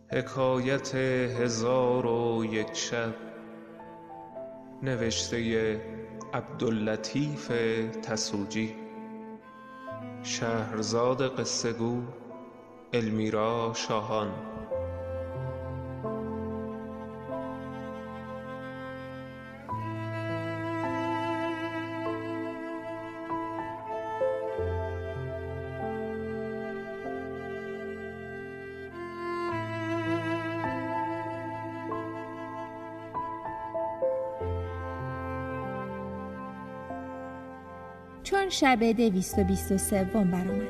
حکایت 1001 شب نوشته عبداللطیف تسوجی. شهرزاد قصه گو المیرا شاهان. چون شب 223 برآمد،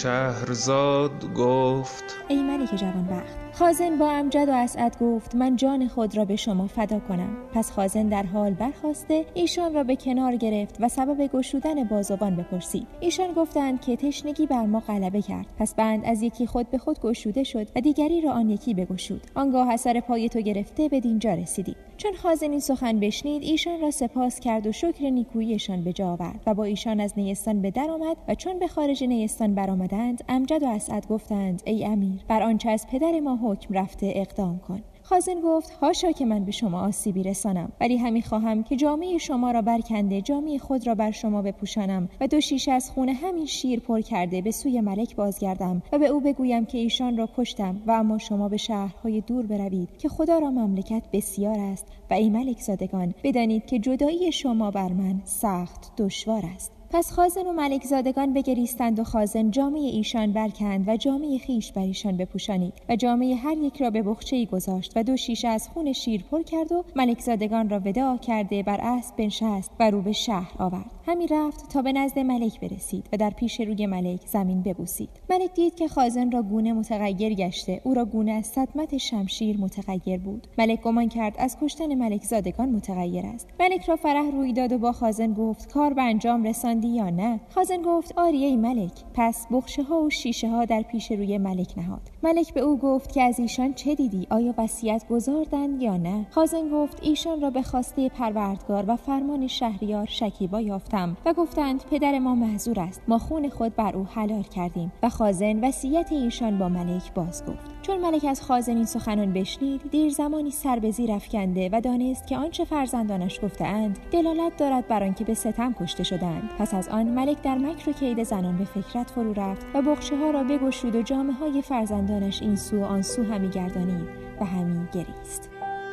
شهرزاد گفت: ای ملک جوانبخت، خازن با امجد و اسعد گفت من جان خود را به شما فدا کنم. پس خازن در حال برخاسته ایشان را به کنار گرفت و سبب گشودن بازوان بپرسید. ایشان گفتند که تشنگی بر ما غلبه کرد. پس بند از یکی خود به خود گشوده شد و دیگری را آن یکی بگشود. آنگاه اثر پای تو گرفته به دینجا رسیدیم. چون خازن این سخن بشنید ایشان را سپاس کرد و شکر نیکوییشان به جا آورد و با ایشان از نیستان به در آمد و چون به خارج نیستان برآمدند امجد و اسعد گفتند ای امیر، بر آنچه از پدر ما حکم رفته اقدام کن. خازن گفت حاشا که من به شما آسیبی رسانم، ولی همی خواهم که جامه شما را برکنده جامه خود را بر شما بپوشانم و 2 شیشه از خون همین شیر پر کرده به سوی ملک بازگردم و به او بگویم که ایشان را کشتم و اما شما به شهرهای دور بروید که خدا را مملکت بسیار است و ای ملک زادگان بدانید که جدایی شما بر من سخت دشوار است. پس خازن و ملک زادگان بگریستند و خازن جامه ایشان برکند و جامه خیش بر ایشان بپوشانید و جامه هر یک را به بخچه‌ای گذاشت و 2 شیشه از خون شیر پر کرد و ملک زادگان را وداع کرده بر اسب بنشست و رو به شهر آورد. همی رفت تا به نزد ملک برسید و در پیش روی ملک زمین ببوسید. ملک دید که خازن را گونه متغیر گشته، او را گونه از صدمت شمشیر متغیر بود. ملک گمان کرد از کشتن ملک زادگان متغیر است. ملک را فرح روی داد و با خازن گفت کار به انجام رساندی یا نه؟ خازن گفت آری ای ملک. پس بخچه ها و شیشه ها در پیش روی ملک نهاد. ملک به او گفت که از ایشان چه دیدی؟ آیا وصیت گزاردند یا نه؟ خازن گفت ایشان را به خواسته پروردگار و فرمان شهریار شکیبا یافتم و گفتند پدر ما معذور است، ما خون خود بر او حلال کردیم. و خازن وصیت ایشان با ملک باز گفت. چون ملک از خازن این سخنان بشنید دیر زمانی سر به زیر افکنده و دانست که آنچه فرزندانش گفتند دلالت دارد بر آنکه به ستم کشته شدند. پس از آن ملک در مکر و کید زنان به فکرت فرو رفت و بخچه ها را بگشود و جامه های فرزندانش این سو و آن سو همی گردانید و همی گریست.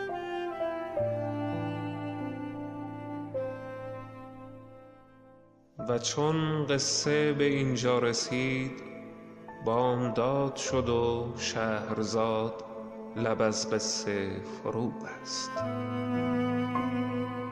و چون قصه به اینجا رسید بامداد شد و شهرزاد لب از قصه فرو بست.